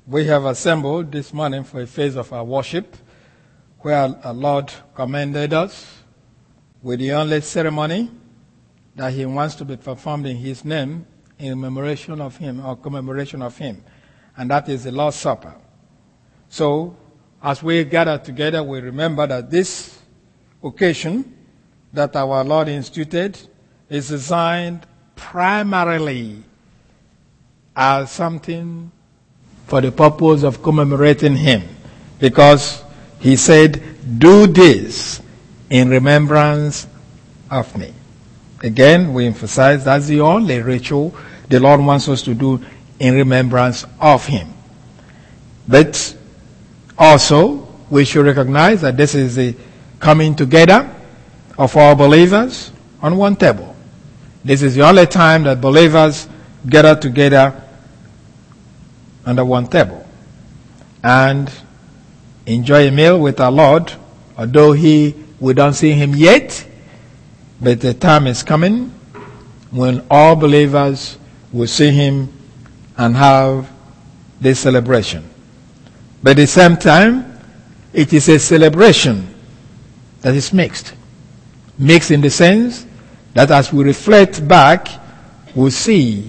We have assembled this morning for a phase of our worship where our Lord commended us with the only ceremony that He wants to be performed in His name in commemoration of Him, and that is the Lord's Supper. So, as we gather together, we remember that this occasion that our Lord instituted is designed primarily as something for the purpose of commemorating Him, because He said, "Do this in remembrance of me." Again, we emphasize that's the only ritual the Lord wants us to do in remembrance of Him. But also, we should recognize that this is the coming together of all believers on one table. This is the only time that believers gather together under one table and enjoy a meal with our Lord, although we don't see Him yet, but the time is coming when all believers will see Him and have this celebration. But at the same time, it is a celebration that is mixed. Mixed in the sense that as we reflect back, we'll see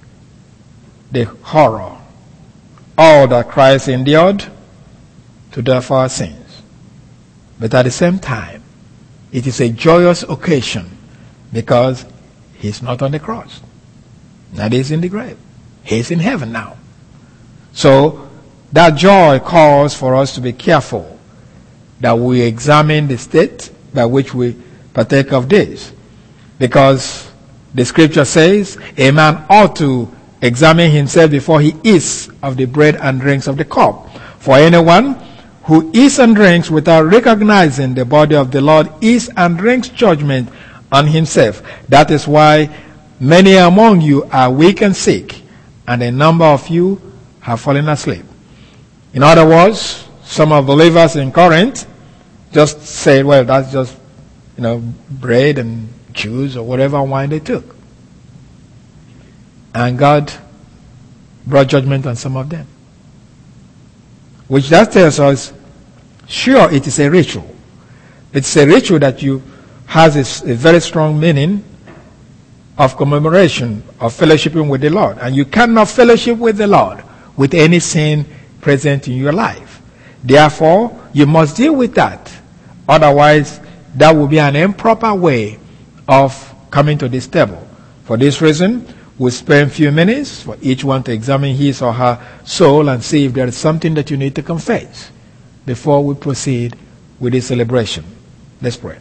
the horror, all that Christ endured to die for our sins. But at the same time, it is a joyous occasion because He's not on the cross. That is in the grave. He's in heaven now. So that joy calls for us to be careful that we examine the state by which we partake of this. Because the scripture says a man ought to examine himself before he eats of the bread and drinks of the cup. For anyone who eats and drinks without recognizing the body of the Lord eats and drinks judgment on himself. That is why many among you are weak and sick, and a number of you have fallen asleep. In other words, some of the believers in Corinth just said, well, that's just, bread and juice or whatever wine they took. And God brought judgment on some of them. Which that tells us, sure, it is a ritual. It's a ritual that has a very strong meaning of commemoration, of fellowshipping with the Lord. And you cannot fellowship with the Lord with any sin present in your life. Therefore, you must deal with that. Otherwise, that will be an improper way of coming to this table. For this reason, we'll spend a few minutes for each one to examine his or her soul and see if there is something that you need to confess before we proceed with this celebration. Let's pray.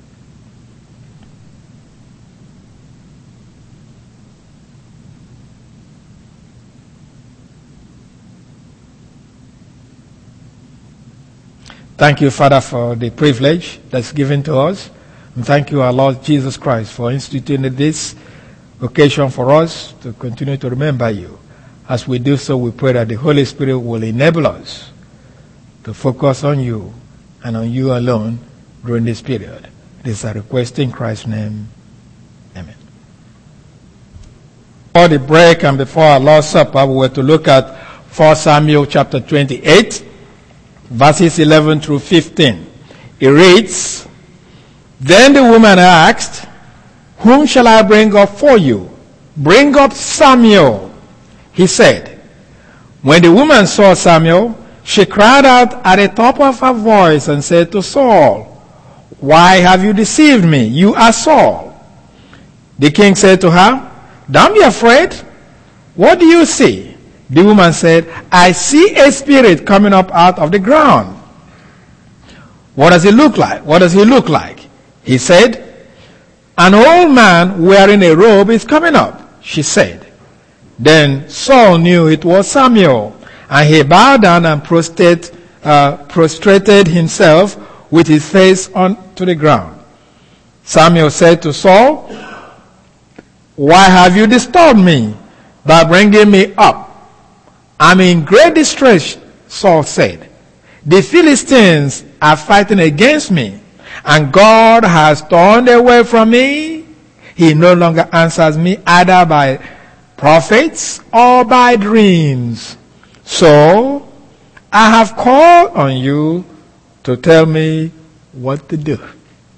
Thank you, Father, for the privilege that's given to us. And thank you, our Lord Jesus Christ, for instituting this occasion for us to continue to remember you. As we do so, we pray that the Holy Spirit will enable us to focus on you and on you alone during this period. This is a request in Christ's name. Amen. Before the break and before our Lord's Supper, we were to look at 1 Samuel chapter 28, verses 11 through 15. It reads, "Then the woman asked, 'Whom shall I bring up for you?' 'Bring up Samuel,' he said. When the woman saw Samuel, she cried out at the top of her voice and said to Saul, 'Why have you deceived me? You are Saul.' The king said to her, 'Don't be afraid. What do you see?' The woman said, 'I see a spirit coming up out of the ground.' 'What does it look like? What does he look like?' He said, 'An old man wearing a robe is coming up,' she said. Then Saul knew it was Samuel, and he bowed down and prostrated himself with his face onto the ground. Samuel said to Saul, 'Why have you disturbed me by bringing me up?' 'I'm in great distress,' Saul said. 'The Philistines are fighting against me, and God has turned away from me. He no longer answers me either by prophets or by dreams.' So I have called on you to tell me what to do.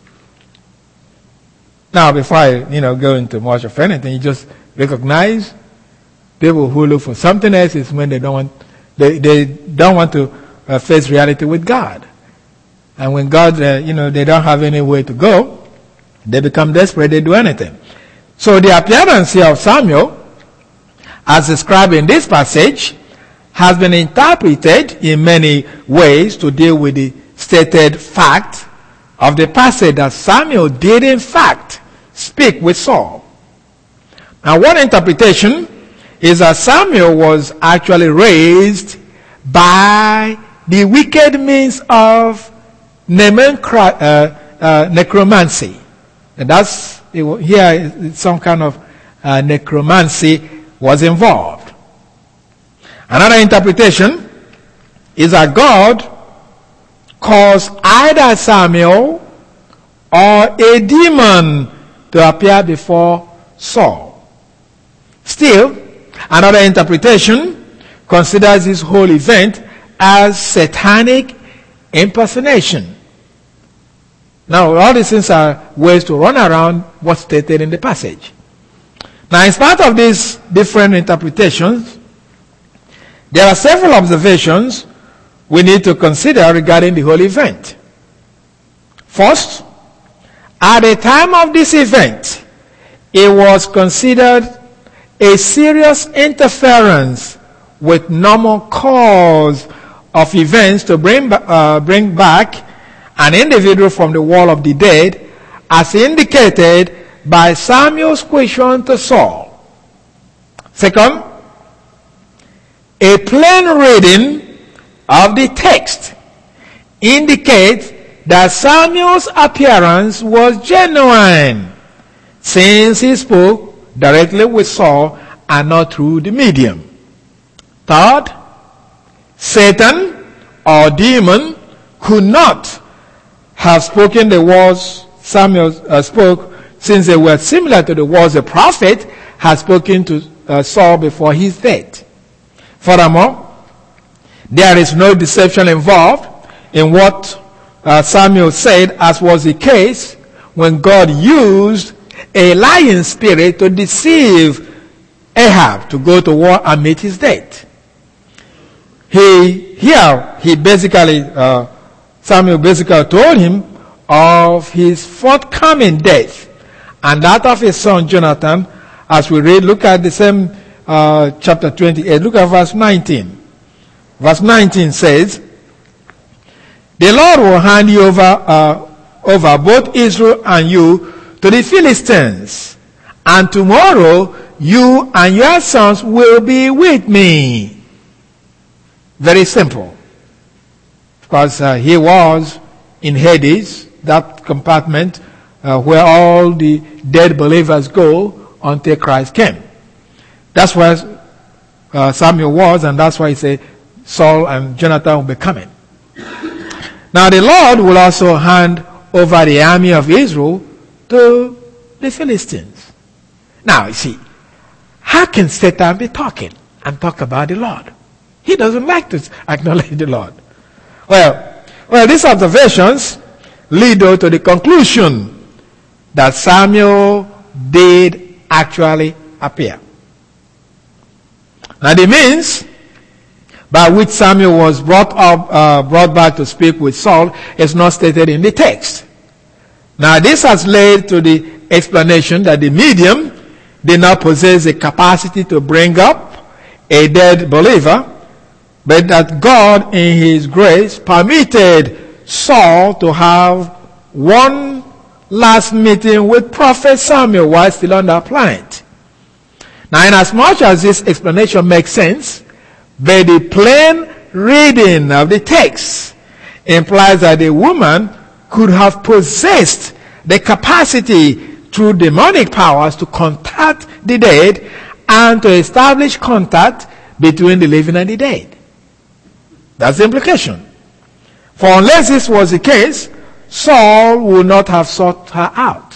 Now, before I, go into much of anything, you just recognize people who look for something else is when they don't want to face reality with God. And when God, they don't have any way to go, they become desperate, they do anything. So the appearance here of Samuel, as described in this passage, has been interpreted in many ways to deal with the stated fact of the passage that Samuel did in fact speak with Saul. Now, one interpretation is that Samuel was actually raised by the wicked means of necromancy. And that's here some kind of necromancy was involved. Another interpretation is that God caused either Samuel or a demon to appear before Saul. Still, another interpretation considers this whole event as satanic impersonation. Now, all these things are ways to run around what's stated in the passage. Now, in spite of these different interpretations, there are several observations we need to consider regarding the whole event. First, at the time of this event, it was considered a serious interference with normal course of events to bring back an individual from the world of the dead, as indicated by Samuel's question to Saul. Second, a plain reading of the text indicates that Samuel's appearance was genuine, since he spoke directly with Saul and not through the medium. Third, Satan or demon could not have spoken the words Samuel spoke, since they were similar to the words the prophet had spoken to Saul before his death. Furthermore, there is no deception involved in what Samuel said, as was the case when God used a lying spirit to deceive Ahab to go to war and meet his death. Samuel basically told him of his forthcoming death and that of his son Jonathan. As we read, look at the same chapter 28, look at verse 19. Verse 19 says, "The Lord will hand you over both Israel and you to the Philistines, and tomorrow you and your sons will be with me." Very simple. Because he was in Hades, that compartment where all the dead believers go until Christ came. That's where Samuel was, and that's why he said Saul and Jonathan will be coming. Now the Lord will also hand over the army of Israel to the Philistines. Now, you see, how can Satan be talking and talk about the Lord? He doesn't like to acknowledge the Lord. Well, these observations lead to the conclusion that Samuel did actually appear. Now, the means by which Samuel was brought back to speak with Saul is not stated in the text. Now, this has led to the explanation that the medium did not possess the capacity to bring up a dead believer, but that God, in his grace, permitted Saul to have one last meeting with Prophet Samuel while still on that planet. Now, inasmuch as this explanation makes sense, but the plain reading of the text implies that the woman could have possessed the capacity through demonic powers to contact the dead and to establish contact between the living and the dead. That's the implication. For unless this was the case, Saul would not have sought her out.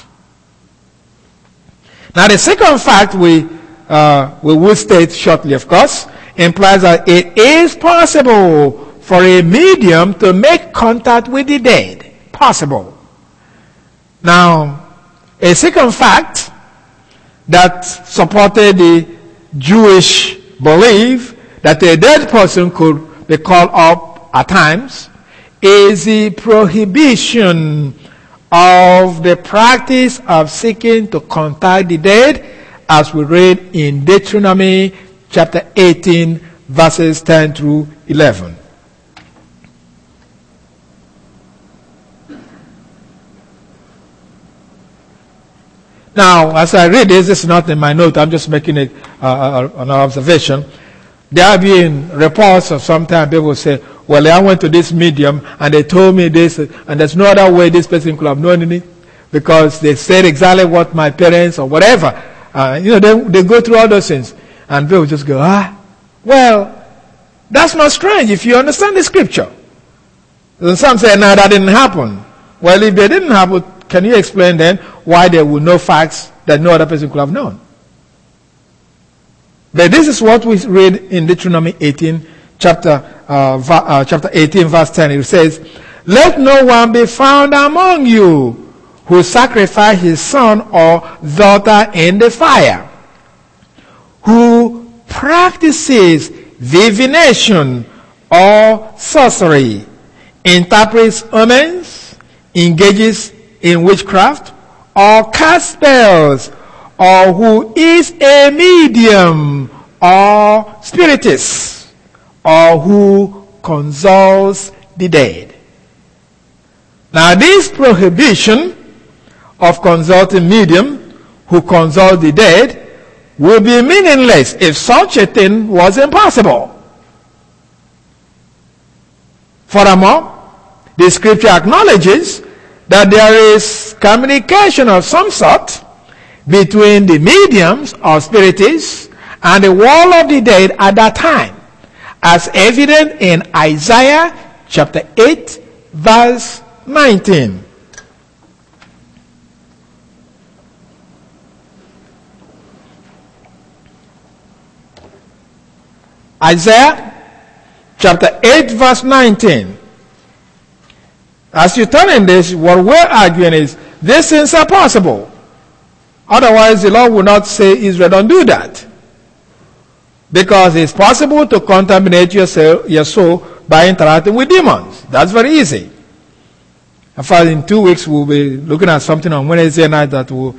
Now, the second fact we will state shortly, of course, implies that it is possible for a medium to make contact with the dead. Possible. Now, a second fact that supported the Jewish belief that a dead person could be called up at times is the prohibition of the practice of seeking to contact the dead, as we read in Deuteronomy chapter 18, verses 10 through 11. Now, as I read this is not in my note, I'm just making it an observation. There have been reports of sometimes people say, well, I went to this medium and they told me this, and there's no other way this person could have known it, because they said exactly what my parents or whatever. They go through all those things. And people just go, well, that's not strange if you understand the scripture. And some say, no, that didn't happen. Well, if they didn't happen, can you explain then why there were no facts that no other person could have known? But this is what we read in Deuteronomy 18, chapter 18, verse 10. It says, let no one be found among you who sacrifice his son or daughter in the fire, who practices divination or sorcery, interprets omens, engages in witchcraft, or casts spells, or who is a medium or spiritist, or who consults the dead. Now, this prohibition of consulting medium who consult the dead will be meaningless if such a thing was impossible. Furthermore, the scripture acknowledges that there is communication of some sort between the mediums or spiritists and the world of the dead at that time, as evident in Isaiah chapter 8, verse 19. Isaiah chapter 8, verse 19. As you turn in this, what we're arguing is these things are possible. Otherwise, the Lord will not say, Israel, don't do that. Because it's possible to contaminate your soul by interacting with demons. That's very easy. In fact, in 2 weeks, we'll be looking at something on Wednesday night that will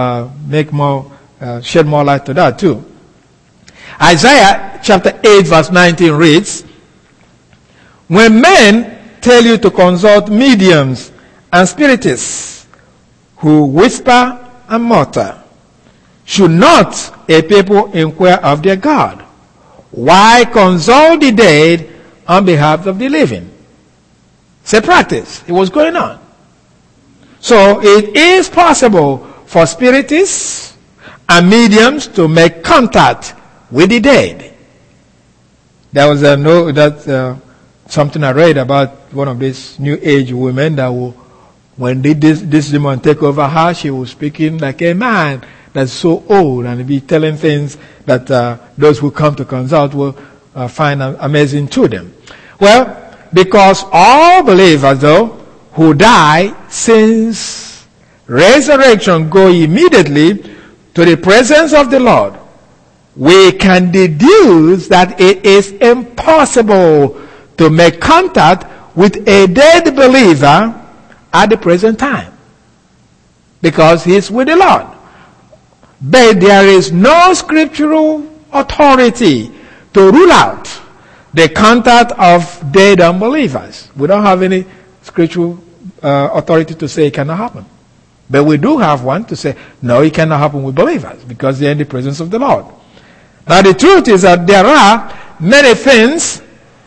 shed more light to that too. Isaiah chapter 8, verse 19 reads, when men tell you to consult mediums and spiritists who whisper and mutter, should not a people inquire of their God? Why consult the dead on behalf of the living? It's a practice. It was going on. So it is possible for spiritists and mediums to make contact with the dead. There was something I read about one of these new age women that will, when this demon take over her, she was speaking like a man that's so old and be telling things that those who come to consult will find amazing to them. Well, because all believers, though, who die since resurrection go immediately to the presence of the Lord, we can deduce that it is impossible to make contact with a dead believer at the present time, because he is with the Lord. But there is no scriptural authority to rule out the contact of dead unbelievers. We don't have any scriptural authority to say it cannot happen. But we do have one to say, no, it cannot happen with believers because they are in the presence of the Lord. Now the truth is that there are many things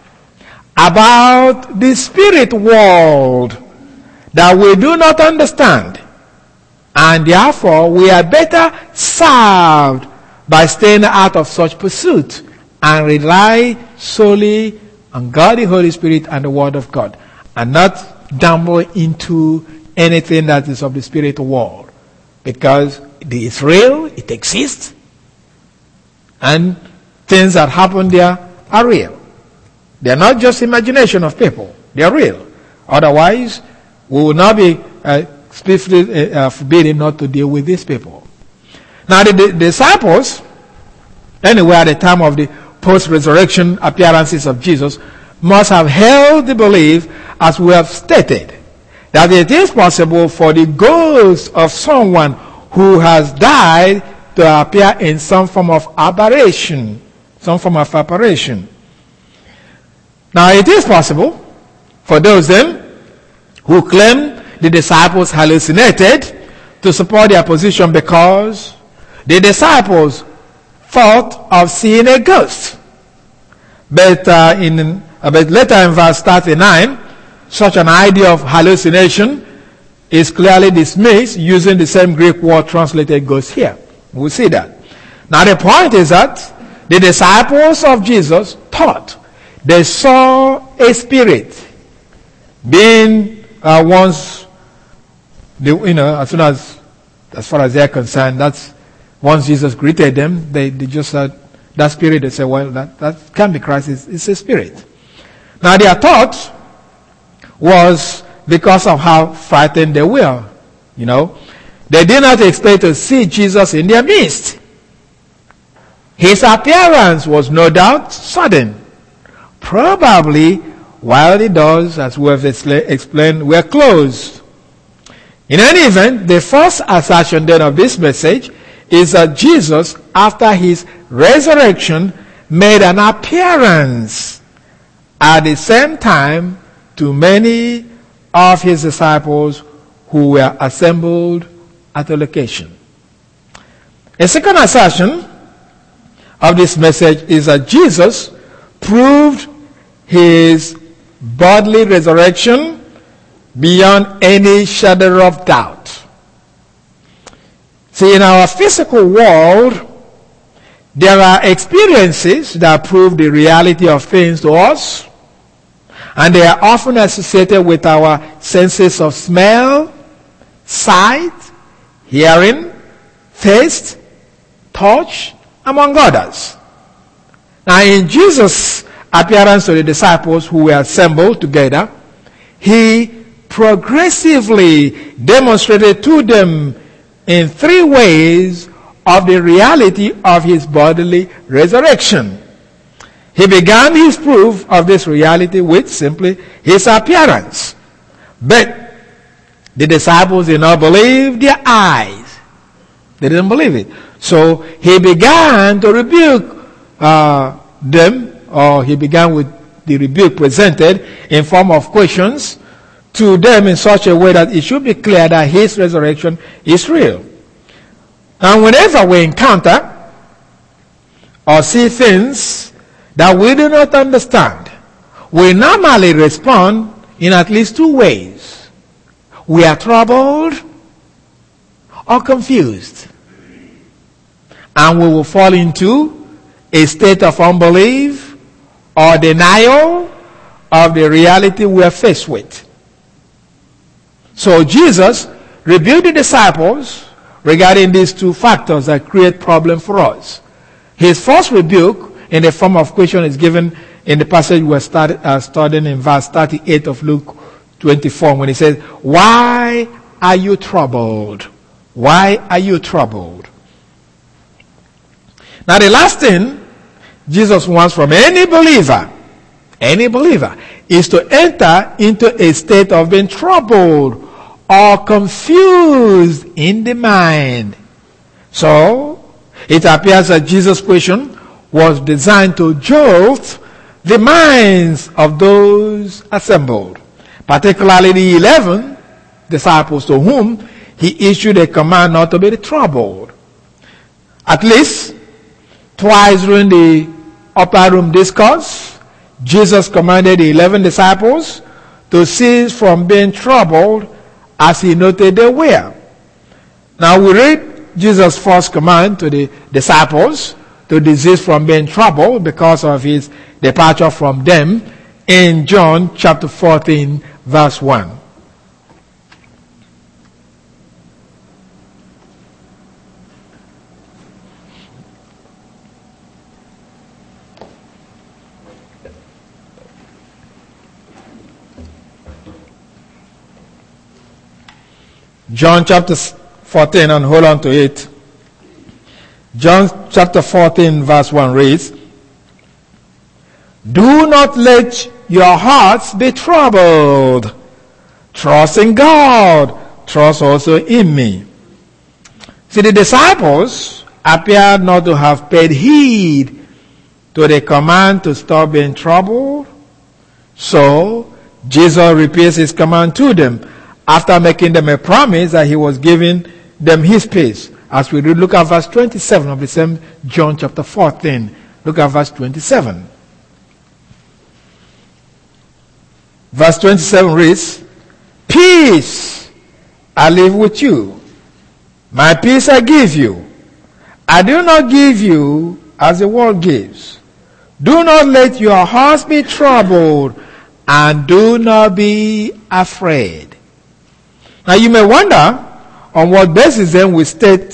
about the spirit world that we do not understand. And therefore, we are better served by staying out of such pursuit and rely solely on God, the Holy Spirit, and the Word of God, and not dabble into anything that is of the spirit world, because it is real, it exists, and things that happen there are real. They are not just imagination of people. They are real. Otherwise, we will not be specifically forbidden not to deal with these people. Now, the disciples, anyway, at the time of the post-resurrection appearances of Jesus, must have held the belief, as we have stated, that it is possible for the ghost of someone who has died to appear in some form of aberration. Some form of apparition. Now, it is possible for those then who claim the disciples hallucinated to support their position because the disciples thought of seeing a ghost. But later in verse 39, such an idea of hallucination is clearly dismissed using the same Greek word translated ghost here. We'll see that. Now the point is that the disciples of Jesus thought they saw a spirit being as far as they're concerned, that's once Jesus greeted them, they just said, that spirit, they said, well, that can't be Christ, it's a spirit. Now their thought was because of how frightened they were, They did not expect to see Jesus in their midst. His appearance was no doubt sudden. Probably while the doors, as we have explained, were closed. In any event, the first assertion then of this message is that Jesus, after his resurrection, made an appearance at the same time to many of his disciples who were assembled at a location. A second assertion of this message is that Jesus proved his bodily resurrection beyond any shadow of doubt. See, in our physical world, there are experiences that prove the reality of things to us, and they are often associated with our senses of smell, sight, hearing, taste, touch, among others. Now, in Jesus' appearance to the disciples who were assembled together, he progressively demonstrated to them in 3 ways of the reality of his bodily resurrection. He began his proof of this reality with simply his appearance. But the disciples did not believe their eyes. They didn't believe it. So he began to rebuke them, or he began with the rebuke presented in form of questions to them in such a way that it should be clear that his resurrection is real. And whenever we encounter or see things that we do not understand, we normally respond in at least 2 ways. We are troubled or confused. And we will fall into a state of unbelief or denial of the reality we are faced with. So Jesus rebuked the disciples regarding these 2 factors that create problems for us. His first rebuke in the form of question is given in the passage we're studying in verse 38 of Luke 24, when he says, "Why are you troubled? Why are you troubled?" Now the last thing Jesus wants from any believer, is to enter into a state of being troubled or confused in the mind. So, it appears that Jesus' question was designed to jolt the minds of those assembled, particularly the 11 disciples to whom he issued a command not to be troubled. At least twice during the upper room discourse, Jesus commanded the 11 disciples to cease from being troubled, as he noted they were. Now we read Jesus' first command to the disciples to desist from being troubled because of his departure from them in John chapter 14 verse 1. John chapter 14, and hold on to it. John chapter 14 verse 1 reads, "Do not let your hearts be troubled. Trust in God. Trust also in me." See, the disciples appeared not to have paid heed to the command to stop being troubled. So, Jesus repeats his command to them after making them a promise that he was giving them his peace. As we read, look at verse 27 of the same John chapter 14. Look at verse 27. Verse 27 reads, "Peace I leave with you. My peace I give you. I do not give you as the world gives. Do not let your hearts be troubled, and do not be afraid." Now you may wonder on what basis then we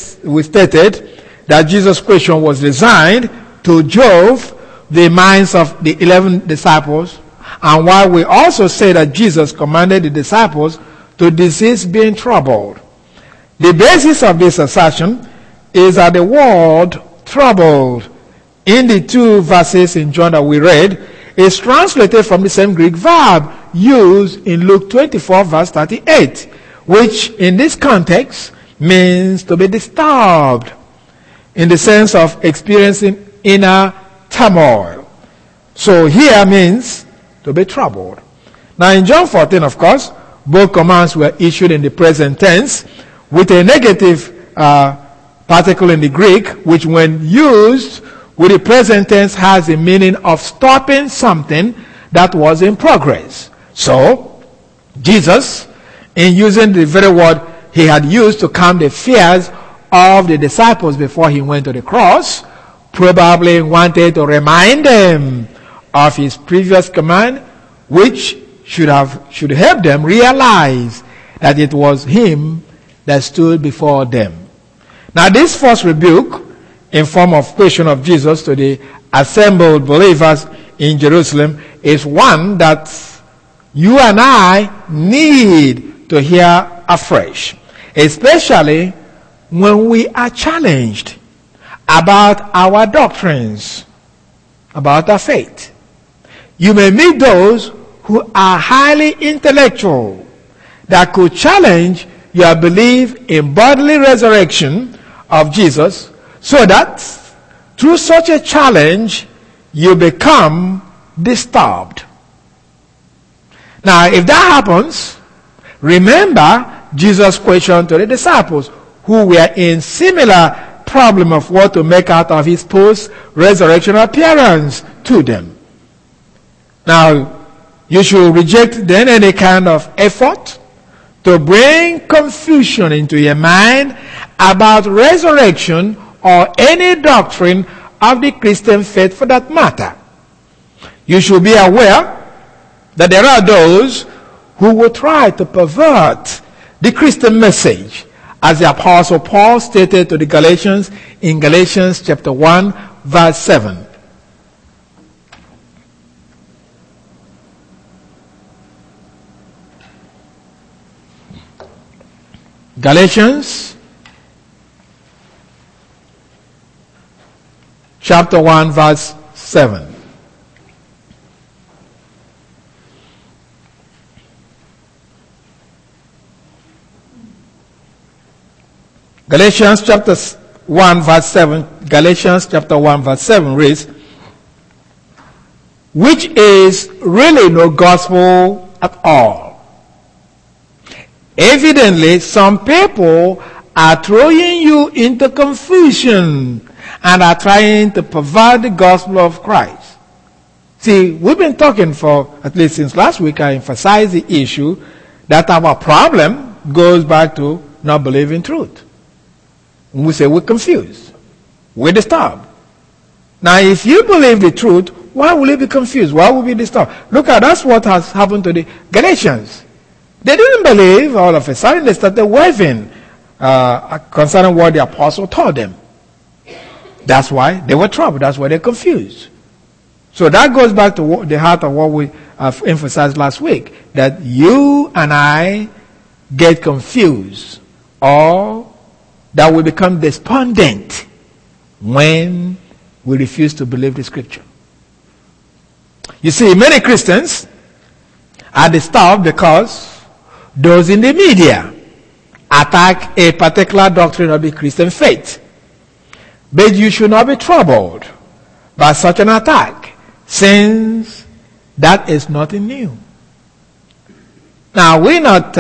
stated that Jesus' question was designed to jove the minds of the 11 disciples, and why we also say that Jesus commanded the disciples to desist being troubled. The basis of this assertion is that the word troubled in the two verses in John that we read is translated from the same Greek verb used in Luke 24 verse 38, which in this context means to be disturbed in the sense of experiencing inner turmoil. So here means to be troubled. Now in John 14, of course, both commands were issued in the present tense with a negative particle in the Greek, which when used with the present tense has the meaning of stopping something that was in progress. So, Jesus, in using the very word he had used to calm the fears of the disciples before he went to the cross, probably wanted to remind them of his previous command, which should help them realize that it was him that stood before them. Now this first rebuke in form of question of Jesus to the assembled believers in Jerusalem is one that you and I need to hear afresh, especially when we are challenged about our doctrines, about our faith. You may meet those who are highly intellectual that could challenge your belief in bodily resurrection of Jesus, so that through such a challenge you become disturbed. Now if that happens, remember Jesus' question to the disciples who were in similar problem of what to make out of his post-resurrection appearance to them. Now you should reject then any kind of effort to bring confusion into your mind about resurrection or any doctrine of the Christian faith for that matter. You should be aware that there are those who will try to pervert the Christian message, as the Apostle Paul stated to the Galatians in Galatians chapter 1 verse 7. Galatians chapter 1 verse 7. Galatians chapter 1 verse 7. Galatians chapter 1 verse 7 reads, which is really no gospel at all. Evidently, some people are throwing you into confusion and are trying to pervert the gospel of Christ. See, we've been talking for, at least since last week, I emphasized the issue that our problem goes back to not believing truth. We say we're confused. We're disturbed. Now, if you believe the truth, why will you be confused? Why will you be disturbed? Look at that's what has happened to the Galatians. They didn't believe. All of a sudden, they started wavering concerning what the apostle taught them. That's why they were troubled. That's why they're confused. So that goes back to the heart of what we emphasized last week, that you and I get confused or that we become despondent when we refuse to believe the scripture. You see, many Christians are disturbed because those in the media attack a particular doctrine of the Christian faith. But you should not be troubled by such an attack, since that is nothing new. Now, we're not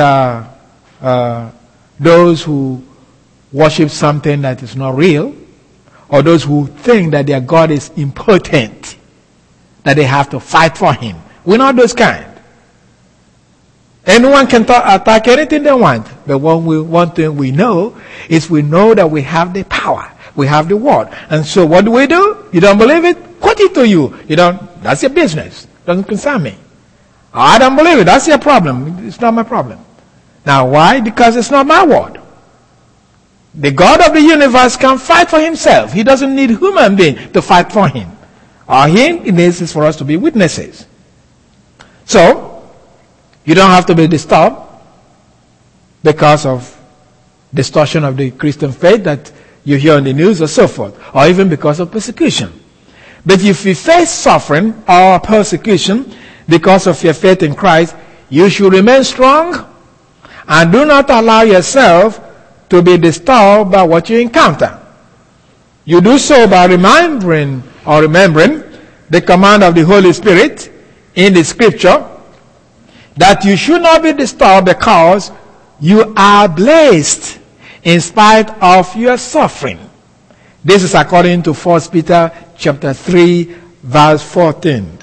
those who worship something that is not real, or those who think that their God is impotent, that they have to fight for him. We're not those kind. Anyone can attack anything they want, but one thing we know is we know that we have the power. We have the word. And so what do? You don't believe it? Put it to you. That's your business. Doesn't concern me. I don't believe it. That's your problem. It's not my problem. Now why? Because it's not my word. The God of the universe can fight for himself. He doesn't need human being to fight for him. All he needs is for us to be witnesses. So, you don't have to be disturbed because of distortion of the Christian faith that you hear on the news or so forth, or even because of persecution. But if you face suffering or persecution because of your faith in Christ, you should remain strong and do not allow yourself to be disturbed by what you encounter. You do so by remembering the command of the Holy Spirit in the scripture that you should not be disturbed because you are blessed in spite of your suffering. This is according to 1 Peter chapter 3 verse 14.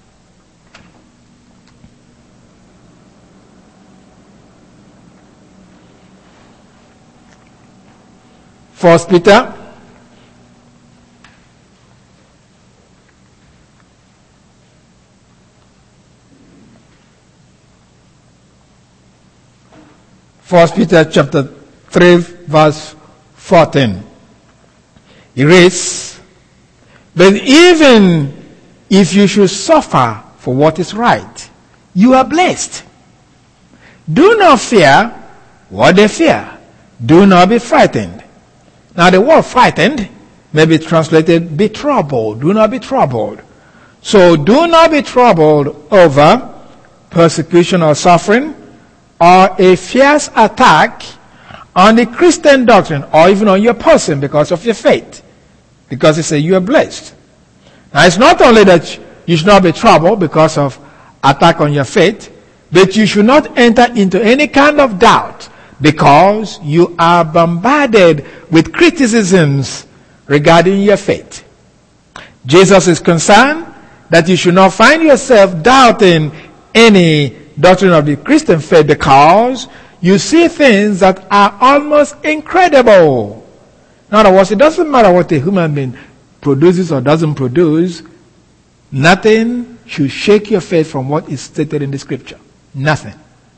First Peter chapter 3 verse 14. It reads, "But even if you should suffer for what is right, you are blessed. Do not fear what they fear. Do not be frightened." Now the word frightened may be translated be troubled. Do not be troubled. So do not be troubled over persecution or suffering or a fierce attack on the Christian doctrine or even on your person because of your faith. Because it says you are blessed. Now it's not only that you should not be troubled because of attack on your faith, but you should not enter into any kind of doubt because you are bombarded with criticisms regarding your faith. Jesus is concerned that you should not find yourself doubting any doctrine of the Christian faith because you see things that are almost incredible. In other words, it doesn't matter what a human being produces or doesn't produce, nothing should shake your faith from what is stated in the scripture. Nothing.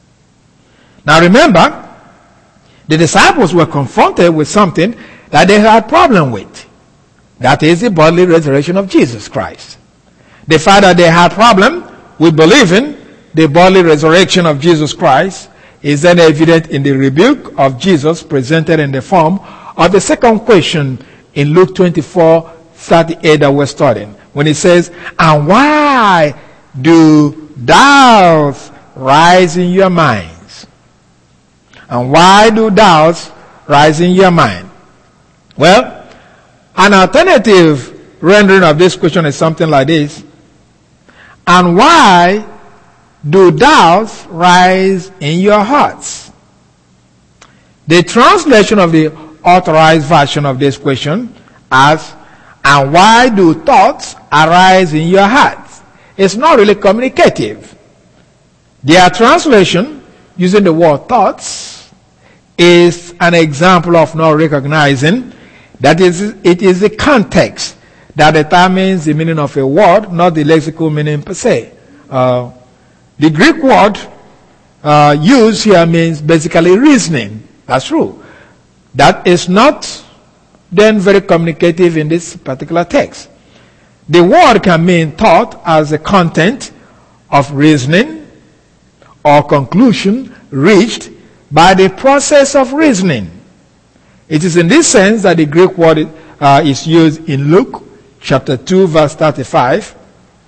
Now remember, the disciples were confronted with something that they had a problem with. That is the bodily resurrection of Jesus Christ. The fact that they had a problem with believing the bodily resurrection of Jesus Christ is then evident in the rebuke of Jesus presented in the form of the second question in Luke 24:38 that we're studying. When it says, "And why do doubts rise in your minds?" And why do doubts rise in your mind? Well, an alternative rendering of this question is something like this. And why do doubts rise in your hearts? The translation of the authorized version of this question as, "And why do thoughts arise in your hearts?" It's not really communicative. Their translation, using the word thoughts, is an example of not recognizing that it is the context that determines the meaning of a word, not the lexical meaning per se. The Greek word used here means basically reasoning. That's true. That is not then very communicative in this particular text. The word can mean thought as the content of reasoning or conclusion reached by the process of reasoning. It is in this sense that the Greek word is used in Luke chapter 2, verse 35.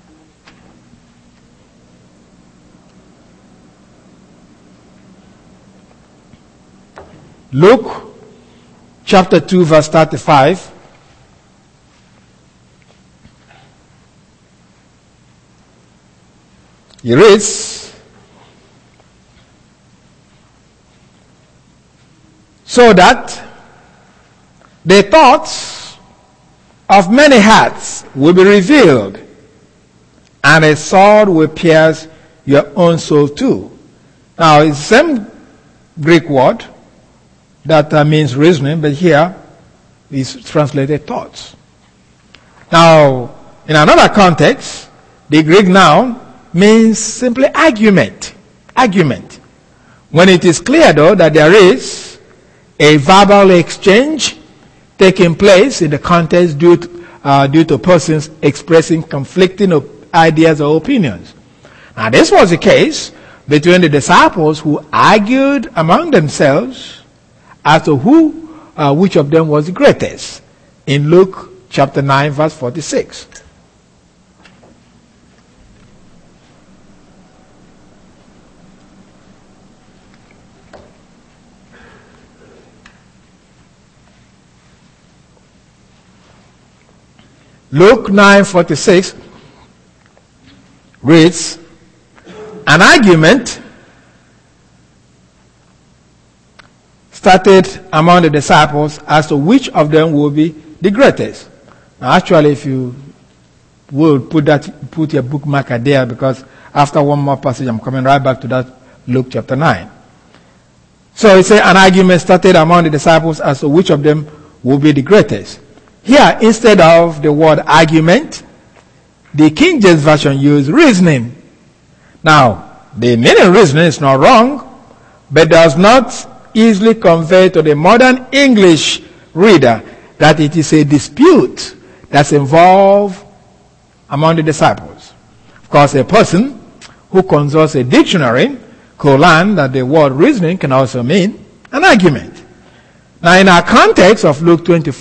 Luke chapter 2, verse 35. He reads, so that the thoughts of many hearts will be revealed, and a sword will pierce your own soul too. Now, it's the same Greek word that means reasoning, but here is translated thoughts. Now, in another context, the Greek noun means simply argument. Argument. When it is clear, though, that there is a verbal exchange taking place in the context due to persons expressing conflicting ideas or opinions. Now, this was the case between the disciples who argued among themselves as to which of them was the greatest in Luke chapter 9, verse 46. Luke 9:46 reads, an argument started among the disciples as to which of them will be the greatest. Now, actually, if you would put your bookmarker there, because after one more passage, I'm coming right back to that Luke chapter 9. So it says an argument started among the disciples as to which of them will be the greatest. Here, instead of the word argument, the King James Version used reasoning. Now, the meaning reasoning is not wrong, but does not easily convey to the modern English reader that it is a dispute that's involved among the disciples. Of course, a person who consults a dictionary could learn that the word reasoning can also mean an argument. Now, in our context of Luke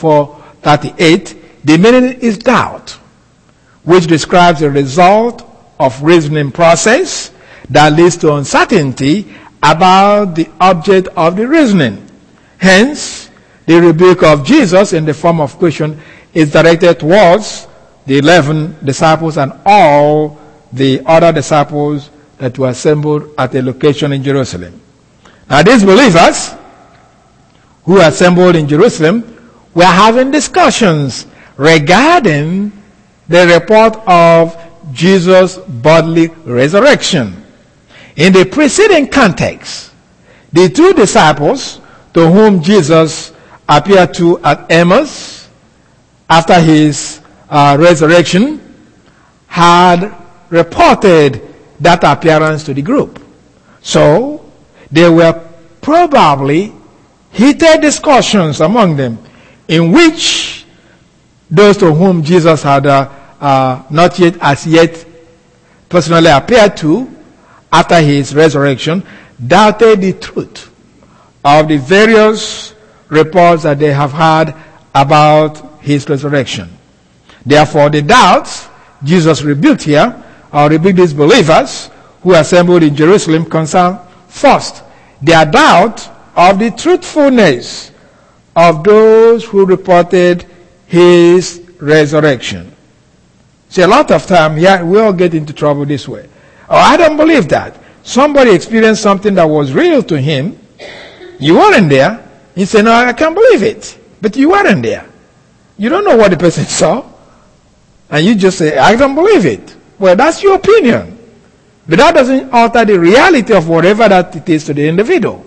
24:38, the meaning is doubt, which describes the result of reasoning process that leads to uncertainty about the object of the reasoning. Hence, the rebuke of Jesus in the form of question is directed towards the 11 disciples and all the other disciples that were assembled at a location in Jerusalem. Now, these believers who assembled in Jerusalem were having discussions regarding the report of Jesus' bodily resurrection. In the preceding context, the two disciples to whom Jesus appeared to at Emmaus after his resurrection had reported that appearance to the group. So, there were probably heated discussions among them in which those to whom Jesus had not yet personally appeared to after his resurrection doubted the truth of the various reports that they have had about his resurrection. Therefore, the doubts Jesus rebuked here, or rebuked these believers who assembled in Jerusalem, concern first their doubt of the truthfulness of those who reported his resurrection. See, a lot of time, yeah, we all get into trouble this way. Oh, I don't believe that. Somebody experienced something that was real to him. You weren't there. He said, no, I can't believe it. But you weren't there. You don't know what the person saw. And you just say, I don't believe it. Well, that's your opinion. But that doesn't alter the reality of whatever that it is to the individual.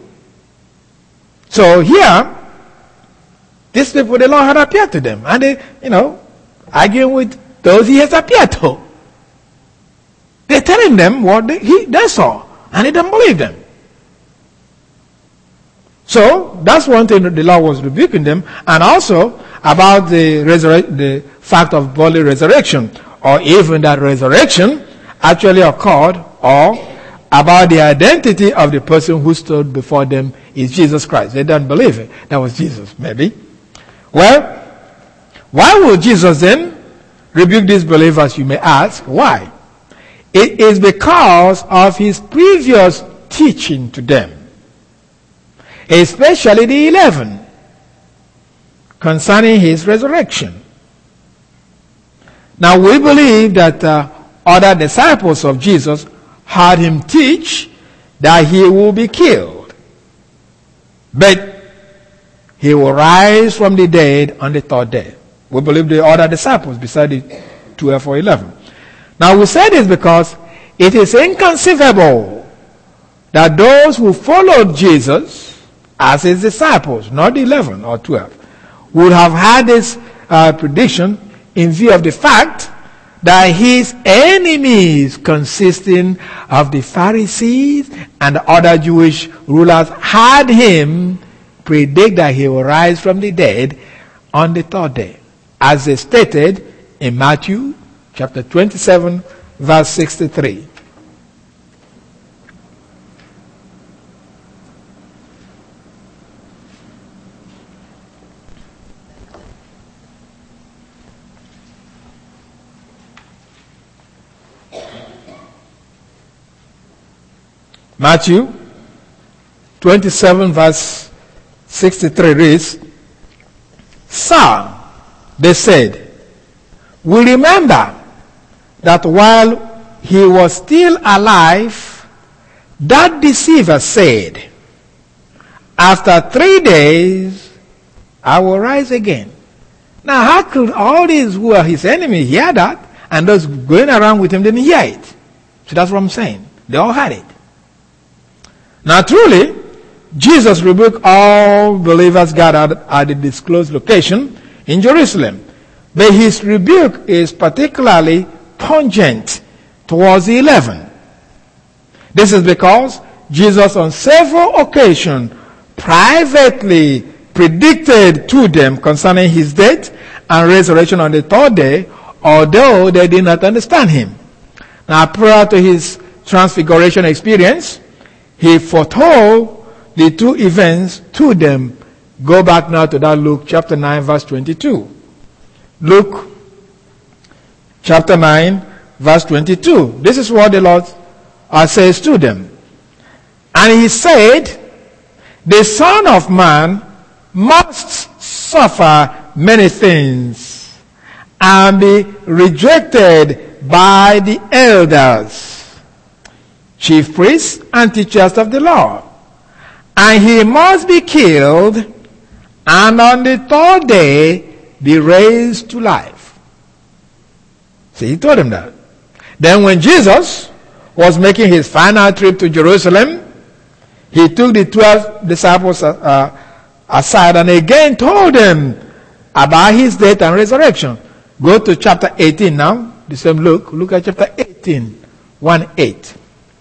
So here, these people, the Lord had appeared to them. And they, arguing with those he has appeared to. They're telling them what they saw. And they don't believe them. So, that's one thing that the Lord was rebuking them. And also, about the fact of bodily resurrection. Or even that resurrection actually occurred or about the identity of the person who stood before them is Jesus Christ. They don't believe it. That was Jesus, maybe. Well, why would Jesus then rebuke these believers, you may ask? Why? It is because of his previous teaching to them, especially the 11, concerning his resurrection. Now we believe that other disciples of Jesus heard him teach that he will be killed, but he will rise from the dead on the third day. We believe the other disciples beside the 12 or 11. Now we say this because it is inconceivable that those who followed Jesus as his disciples, not 11 or 12, would have had this prediction in view of the fact that his enemies, consisting of the Pharisees and other Jewish rulers, had him predict that he will rise from the dead on the third day, as they stated in Matthew chapter 27, verse 63. Matthew 27, verse 63 reads, "Sir," they said, "we remember that while he was still alive, that deceiver said, 'After 3 days, I will rise again.'" Now, how could all these who are his enemies hear that, and those going around with him didn't hear it? So that's what I'm saying. They all had it. Now, truly, Jesus rebuked all believers gathered at the disclosed location in Jerusalem. But his rebuke is particularly pungent towards the 11. This is because Jesus on several occasions privately predicted to them concerning his death and resurrection on the third day, although they did not understand him. Now, prior to his transfiguration experience, he foretold the two events to them. Go back now to that Luke chapter 9, verse 22. Luke chapter 9, verse 22. This is what the Lord says to them. "And he said, the Son of Man must suffer many things and be rejected by the elders, chief priests, and teachers of the law. And he must be killed, and on the third day be raised to life." See, he told him that. Then when Jesus was making his final trip to Jerusalem, he took the 12 disciples aside and again told them about his death and resurrection. Go to chapter 18 now, the same Luke. Look at chapter 18, 1:8.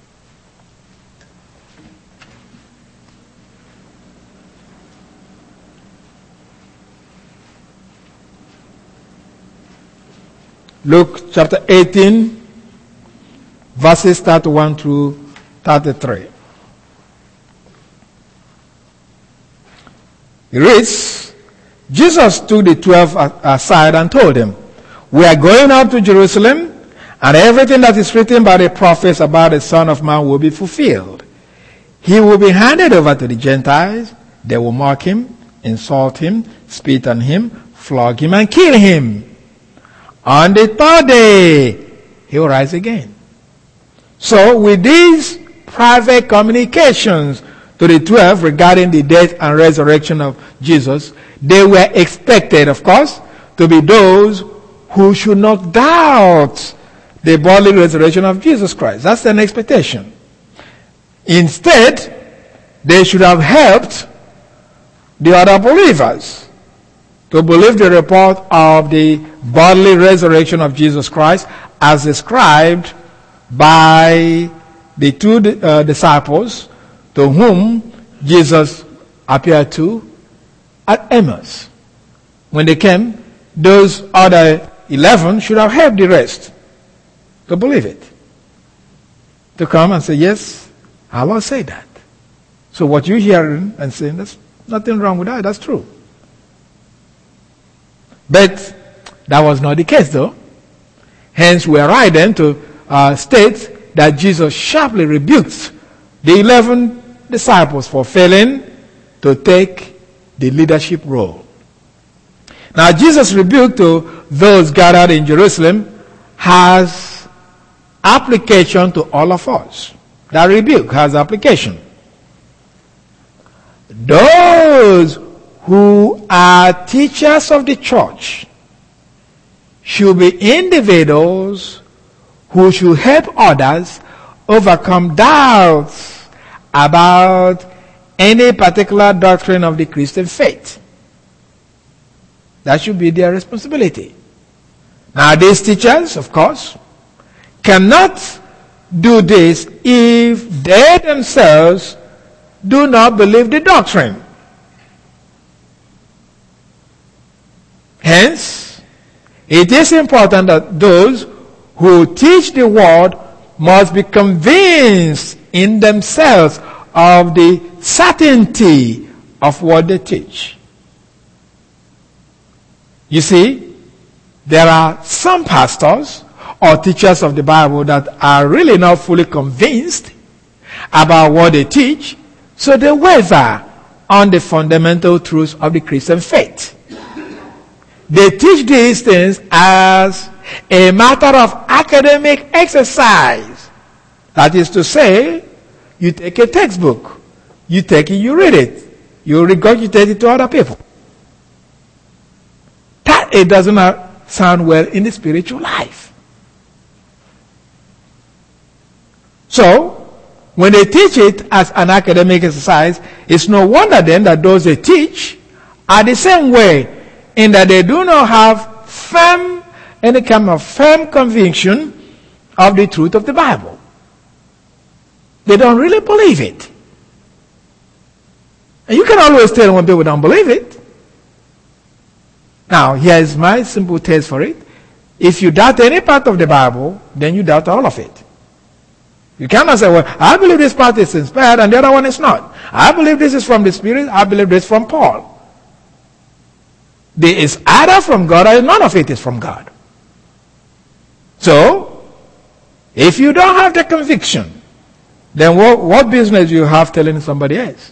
Luke chapter 18, verses 31 through 33. It reads, "Jesus took the 12 aside and told them, 'We are going up to Jerusalem, and everything that is written by the prophets about the Son of Man will be fulfilled. He will be handed over to the Gentiles. They will mock him, insult him, spit on him, flog him, and kill him. On the third day, he will rise again.'" So with these private communications to the 12 regarding the death and resurrection of Jesus, they were expected, of course, to be those who should not doubt the bodily resurrection of Jesus Christ. That's an expectation. Instead, they should have helped the other believers to believe the report of the bodily resurrection of Jesus Christ as described by the two disciples to whom Jesus appeared to at Emmaus. When they came, those other 11 should have helped the rest to believe it. to come and say, yes, our Lord said that. So what you're hearing and saying, there's nothing wrong with that. That's true. But that was not the case, though. Hence, we are right then to state that Jesus sharply rebuked the 11 disciples for failing to take the leadership role. Now, Jesus' rebuke to those gathered in Jerusalem has application to all of us. That rebuke has application. Those who are teachers of the church should be individuals who should help others overcome doubts about any particular doctrine of the Christian faith. That should be their responsibility. Now, these teachers, of course, cannot do this if they themselves do not believe the doctrine. Hence, it is important that those who teach the word must be convinced in themselves of the certainty of what they teach. You see, there are some pastors or teachers of the Bible that are really not fully convinced about what they teach, so they waver on the fundamental truths of the Christian faith. They teach these things as a matter of academic exercise. That is to say, you take a textbook, you take it, you read it, you regurgitate it to other people. That it does not sound well in the spiritual life. So, when they teach it as an academic exercise, it's no wonder then that those they teach are the same way, in that they do not have any kind of firm conviction of the truth of the Bible. They don't really believe it. And you can always tell when people don't believe it. Now, here's my simple test for it. If you doubt any part of the Bible, then you doubt all of it. You cannot say, well, I believe this part is inspired and the other one is not. I believe this is from the Spirit, I believe this from Paul. There is either from God or none of it is from God. So, if you don't have the conviction, then what business do you have telling somebody else?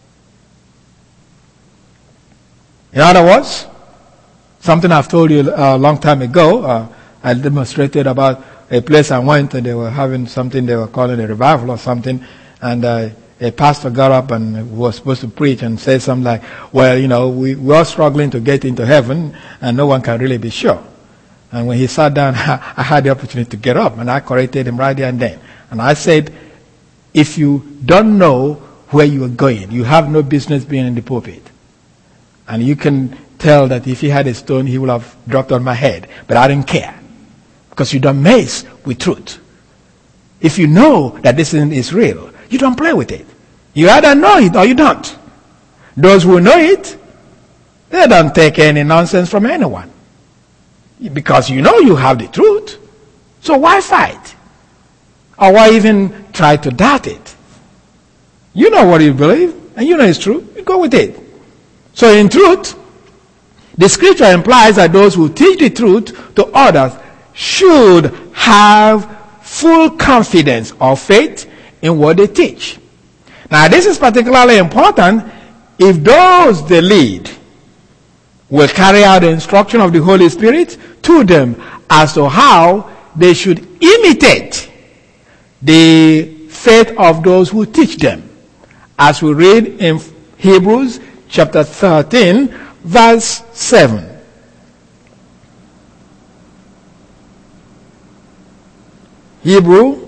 In other words, something I've told you a long time ago, I demonstrated about a place I went and they were having something they were calling a revival or something, and a pastor got up and was supposed to preach and say something like, well, you know, we are struggling to get into heaven and no one can really be sure. And when he sat down, I had the opportunity to get up and I corrected him right there and then. And I said, if you don't know where you are going, you have no business being in the pulpit. And you can tell that if he had a stone, he would have dropped on my head. But I didn't care. Because you don't mess with truth. If you know that this is real, you don't play with it. You either know it or you don't. Those who know it, they don't take any nonsense from anyone. Because you know you have the truth. So why fight? Or why even try to doubt it? You know what you believe, and you know it's true. You go with it. So in truth, the scripture implies that those who teach the truth to others should have full confidence or faith in what they teach. Now, this is particularly important if those they lead will carry out the instruction of the Holy Spirit to them as to how they should imitate the faith of those who teach them. As we read in Hebrews chapter 13, verse 7. Hebrew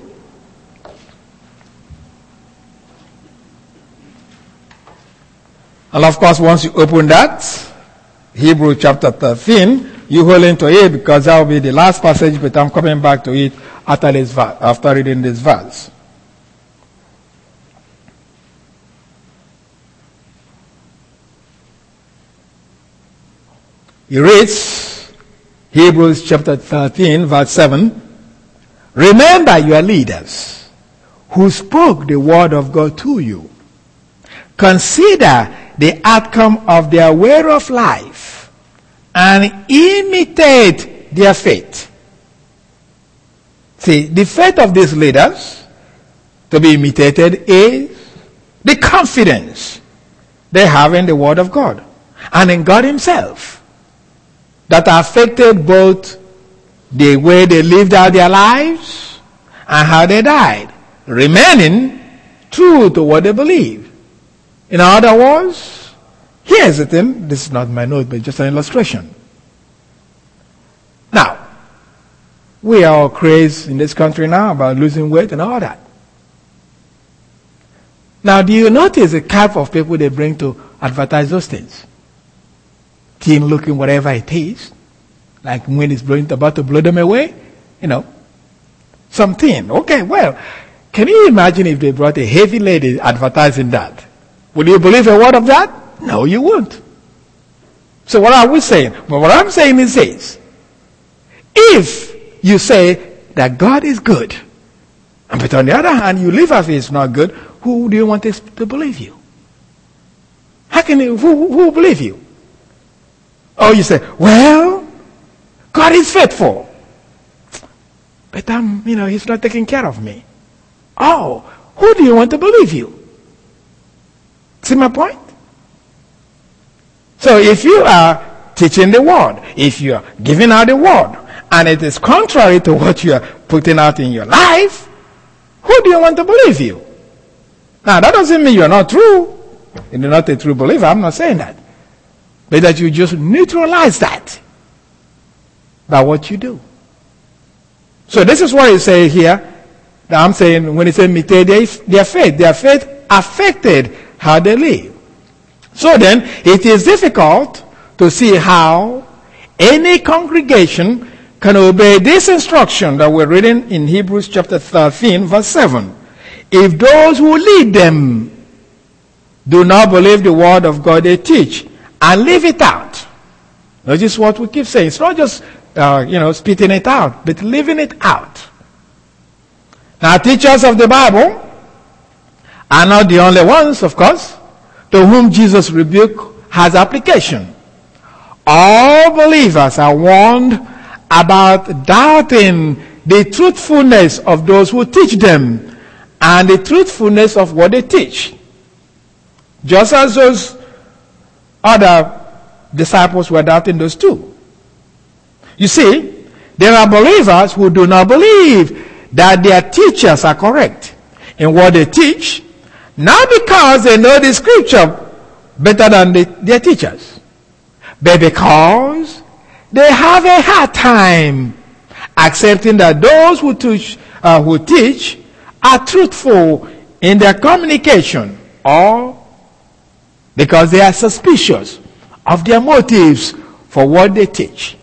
and of course once you open that, Hebrew chapter 13, you hold into it because that will be the last passage, but I'm coming back to it after reading this verse. He reads Hebrews chapter 13 verse 7. Remember your leaders who spoke the word of God to you. Consider the outcome of their way of life and imitate their faith. See, the faith of these leaders to be imitated is the confidence they have in the word of God and in God himself that affected both the way they lived out their lives and how they died, remaining true to what they believed. In other words, here's the thing. This is not my note, but just an illustration. Now, we are all crazy in this country now about losing weight and all that. Now, do you notice the type of people they bring to advertise those things? Teen looking, whatever it is, like when it's about to blow them away, something. Okay, well, can you imagine if they brought a heavy lady advertising that? Would you believe a word of that? No, you won't. So what are we saying? Well, what I'm saying is this. If you say that God is good, but on the other hand, you live as if it's not good, who do you want to believe you? How can you, who will believe you? Oh, you say, well, God is faithful. But he's not taking care of me. Oh, who do you want to believe you? See my point? So if you are teaching the word, if you are giving out the word, and it is contrary to what you are putting out in your life, who do you want to believe you? Now, that doesn't mean you're not true. You're not a true believer. I'm not saying that. But that you just neutralize that by what you do. So this is what it says here. That I'm saying when it says imitate their faith affected how they live. So then, it is difficult to see how any congregation can obey this instruction that we're reading in Hebrews chapter 13, verse 7. If those who lead them do not believe the word of God they teach and live it out. Notice what we keep saying. It's not just, spitting it out, but living it out. Now, teachers of the Bible are not the only ones, of course, to whom Jesus' rebuke has application. All believers are warned about doubting the truthfulness of those who teach them and the truthfulness of what they teach. Just as those other disciples were doubting those too. You see, there are believers who do not believe that their teachers are correct in what they teach, not because they know the scripture better than their teachers, but because they have a hard time accepting that those who teach are truthful in their communication, or because they are suspicious of their motives for what they teach.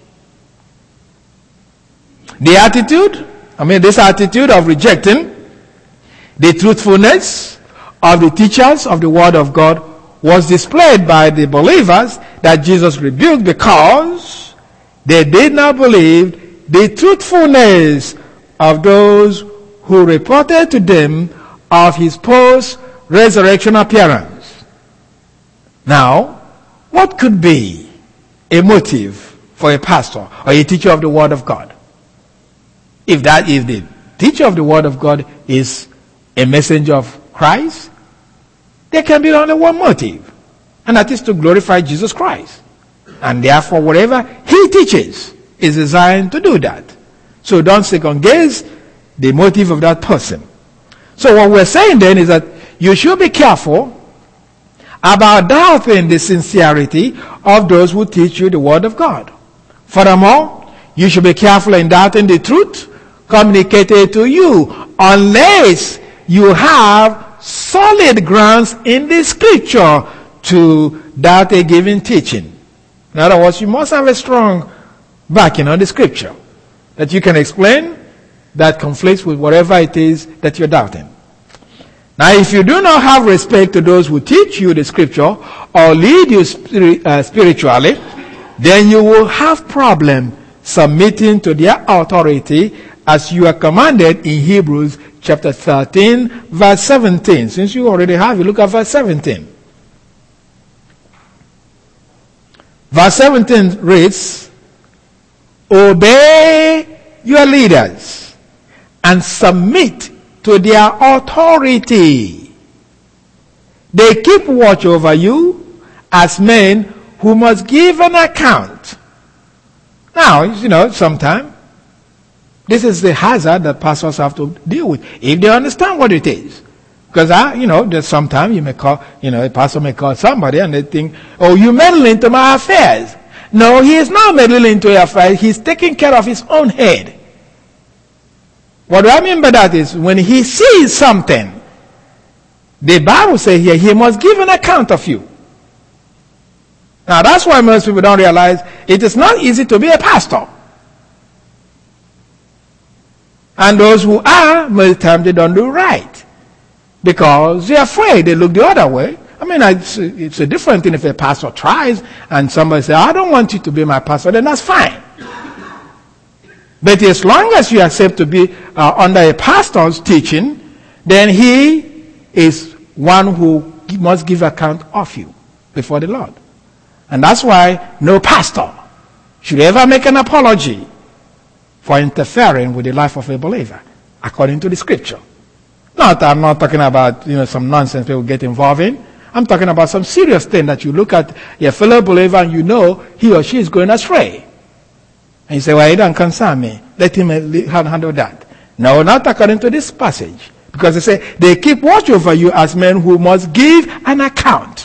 This attitude of rejecting the truthfulness of the teachers of the Word of God was displayed by the believers that Jesus rebuked because they did not believe the truthfulness of those who reported to them of his post-resurrection appearance. Now, what could be a motive for a pastor or a teacher of the Word of God? If the teacher of the Word of God is a messenger of Christ, there can be only one motive, and that is to glorify Jesus Christ. And therefore, whatever he teaches is designed to do that. So don't second guess the motive of that person. So what we're saying then is that you should be careful about doubting the sincerity of those who teach you the Word of God. Furthermore, you should be careful in doubting the truth communicated to you unless you have solid grounds in the scripture to doubt a given teaching. In other words, you must have a strong backing on the scripture that you can explain that conflicts with whatever it is that you're doubting. Now, if you do not have respect to those who teach you the scripture or lead you spiritually, then you will have problem submitting to their authority as you are commanded in Hebrews chapter 13, verse 17. Since you already have it, look at verse 17. Verse 17 reads, obey your leaders and submit to their authority. They keep watch over you as men who must give an account. Now, sometimes this is the hazard that pastors have to deal with if they understand what it is. Because, there's sometimes you may call, a pastor may call somebody and they think, oh, you meddle into my affairs. No, he is not meddling into your affairs. He's taking care of his own head. What do I mean by that is when he sees something, the Bible says here, he must give an account of you. Now, that's why most people don't realize it is not easy to be a pastor. And those who are, most times they don't do right. Because they're afraid, they look the other way. I mean, it's a different thing if a pastor tries and somebody says, I don't want you to be my pastor, then that's fine. But as long as you accept to be under a pastor's teaching, then he is one who must give account of you before the Lord. And that's why no pastor should ever make an apology for interfering with the life of a believer, according to the scripture. I'm not talking about, some nonsense people get involved in. I'm talking about some serious thing that you look at your fellow believer and you know he or she is going astray. And you say, well, it doesn't concern me. Let him handle that. No, not according to this passage. Because they say, they keep watch over you as men who must give an account.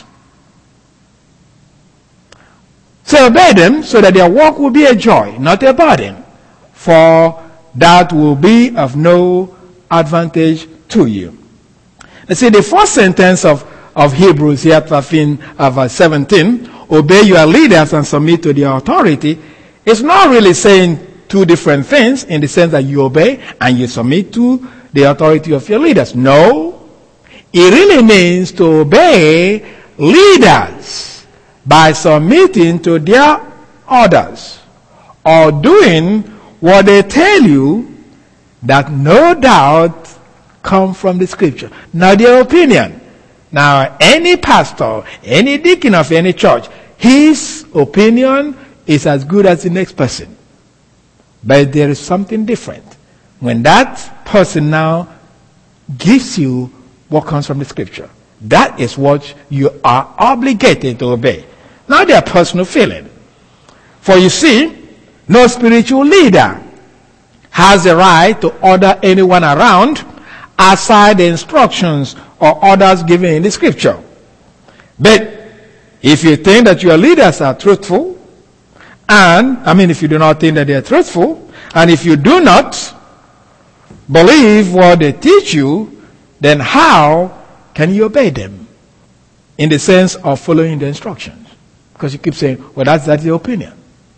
So obey them so that their work will be a joy, not a burden. For that will be of no advantage to you. Let's see, the first sentence of Hebrews here, verse 17, obey your leaders and submit to their authority, is not really saying two different things in the sense that you obey and you submit to the authority of your leaders. No, it really means to obey leaders by submitting to their orders or doing what they tell you that no doubt come from the scripture, not their opinion. Now, any pastor, any deacon of any church, his opinion is as good as the next person. But there is something different. When that person now gives you what comes from the scripture, that is what you are obligated to obey. Not their personal feeling. For you see, no spiritual leader has the right to order anyone around aside the instructions or orders given in the scripture. But if you think that your leaders are truthful, if you do not think that they are truthful, and if you do not believe what they teach you, then how can you obey them? In the sense of following the instructions. Because you keep saying, well, that's the opinion.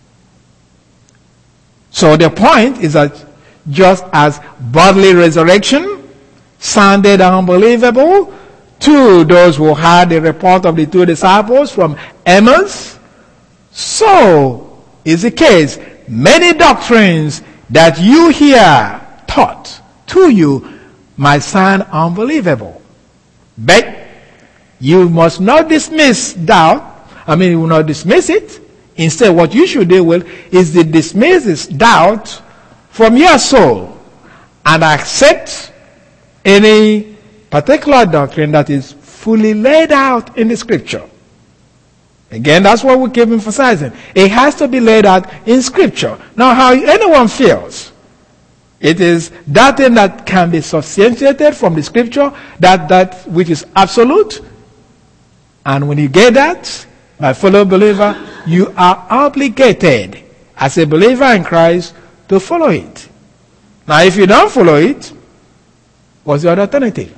So the point is that just as bodily resurrection sounded unbelievable to those who had the report of the two disciples from Emmaus, so is the case. Many doctrines that you hear taught to you might sound unbelievable. But you must not dismiss doubt. You will not dismiss it. Instead, what you should do is to dismiss this doubt from your soul and accept any particular doctrine that is fully laid out in the scripture. Again, that's what we keep emphasizing. It has to be laid out in scripture. Now, how anyone feels, it is that thing that can be substantiated from the scripture, that which is absolute. And when you get that, my fellow believer, you are obligated as a believer in Christ to follow it. Now, if you don't follow it, what's the other alternative?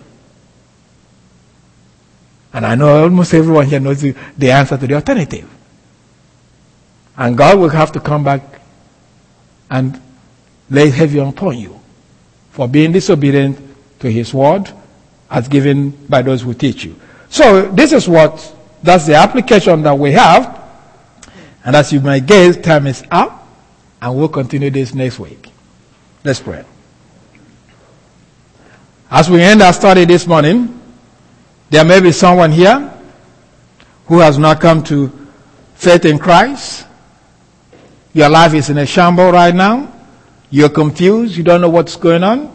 And I know almost everyone here knows the answer to the alternative. And God will have to come back and lay heavy upon you for being disobedient to his word as given by those who teach you. So that's the application that we have. And as you might guess, time is up, and we'll continue this next week. Let's pray. As we end our study this morning, there may be someone here who has not come to faith in Christ. Your life is in a shambles right now. You're confused. You don't know what's going on.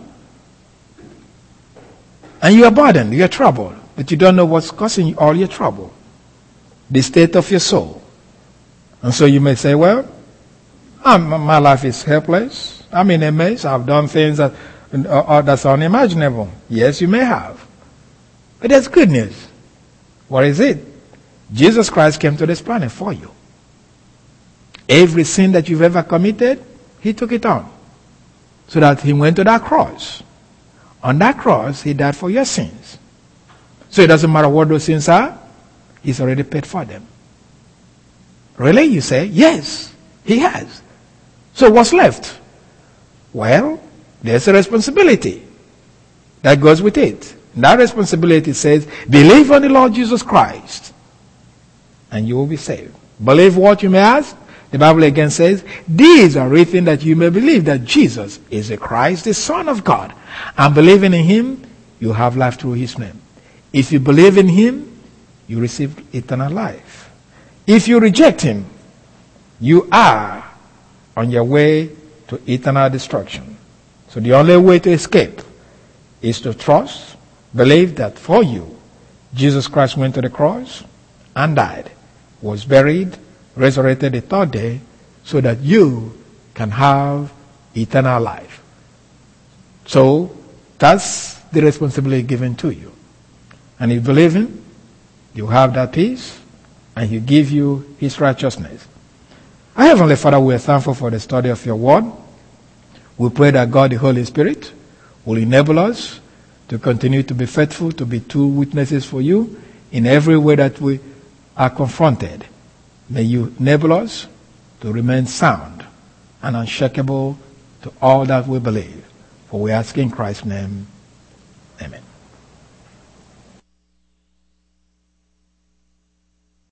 And you're burdened. You're troubled. But you don't know what's causing all your trouble. The state of your soul. And so you may say, well, my life is helpless. I'm in a mess. I've done things that's unimaginable. Yes, you may have. But there's good news. What is it? Jesus Christ came to this planet for you. Every sin that you've ever committed, He took it on. So that He went to that cross. On that cross, He died for your sins. So it doesn't matter what those sins are, He's already paid for them. Really? You say, yes, He has. So what's left? Well, there's a responsibility that goes with it. And that responsibility says, believe on the Lord Jesus Christ, and you will be saved. Believe what, you may ask? The Bible again says, these are written that you may believe that Jesus is the Christ, the Son of God. And believing in Him, you have life through His name. If you believe in Him, you receive eternal life. If you reject Him, you are on your way to eternal destruction. So the only way to escape is to trust, believe that for you, Jesus Christ went to the cross and died, was buried, resurrected the third day, so that you can have eternal life. So that's the responsibility given to you. And if you believe Him, you have that peace, and He give you His righteousness. Our Heavenly Father, we are thankful for the study of Your Word. We pray that God, the Holy Spirit, will enable us to continue to be faithful, to be true witnesses for You in every way that we are confronted. May You enable us to remain sound and unshakable to all that we believe. For we ask in Christ's name.